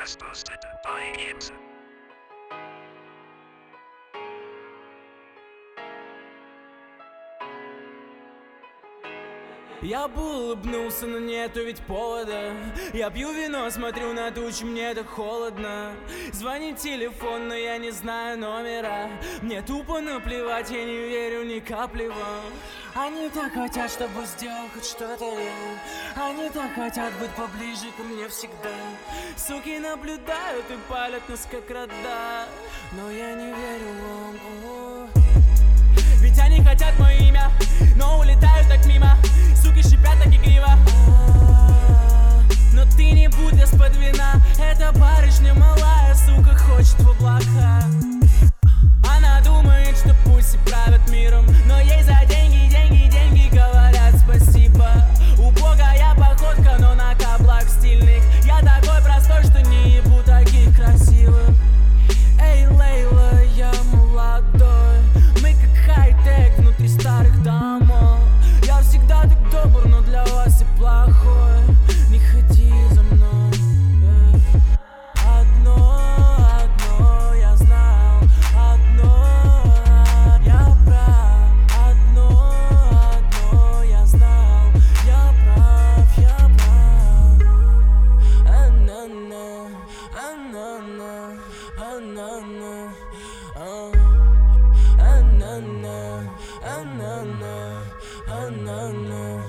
Podcast hosted by Himson. Я бы улыбнулся, но нету ведь повода. Я пью вино, смотрю на тучи, мне так холодно. Звонит телефон, но я не знаю номера. Мне тупо наплевать, я не верю ни капли вам. Они так хотят, чтобы сделал хоть что-то я. Они так хотят быть поближе ко мне всегда. Суки наблюдают и палят нас как рода. Но я не верю вам. Ведь они хотят мое имя, но улетают так мимо. Суки шипят так игриво. Но ты не будь из-под вина. Эта барышня малая, сука, хочет в облака. Она думает, что пусть правят миром, но ей за деньги, деньги, деньги говорят спасибо. Убогая походка, но на каблах стильных. Я такой простой, что не ебу таких красивых. Эй, Лейла, я молодой. Мы как хай-тек внутри старых домов. Я всегда так добр, но для вас я плохой. Не ходи за мной. Одно я знал. Одно я прав. Одно я знал. Я прав, я прав. А-на-на, а-на-на, а-на-на, а-на-на, а-на-на, а-на-на.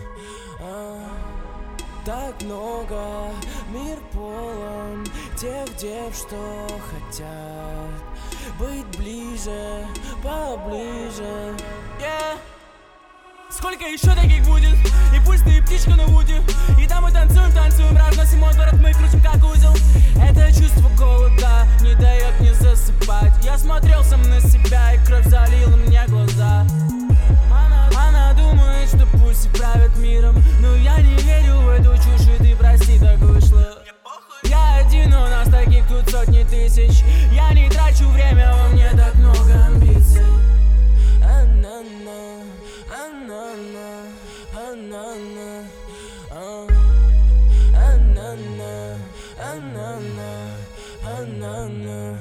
Так много, мир полон тех дев, что хотят быть ближе, поближе. Сколько еще таких будет? И пусть ты и птичка на вуде. И там мы танцуем, танцуем, разносим мой город, мы крутим как узел. Это чувство голода не дает мне засыпать. Я смотрел сам на себя, и кровь залила мне глаза. Она думает, что пусть правят миром, но я не верю в эту чушь, и ты прости, так вышло. Я один, у нас таких тут сотни тысяч. Я не трачу время, во мне так много амбиций. А-на-на, а-на-на, а-на-на, а-на-на, а-на-на, а-на-на.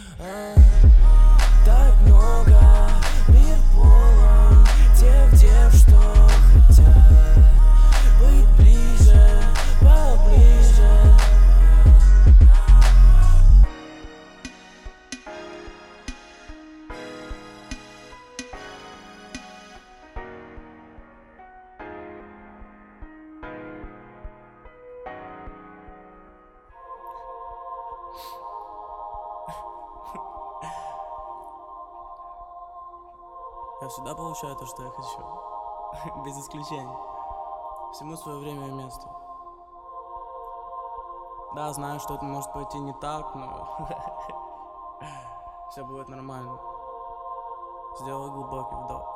Так много, мир полон тех дев, что хотят быть ближе, поближе. Я всегда получаю то, что я хочу. Без исключения. Всему свое время и место. Да, знаю, что это может пойти не так, но все будет нормально. Сделай глубокий вдох.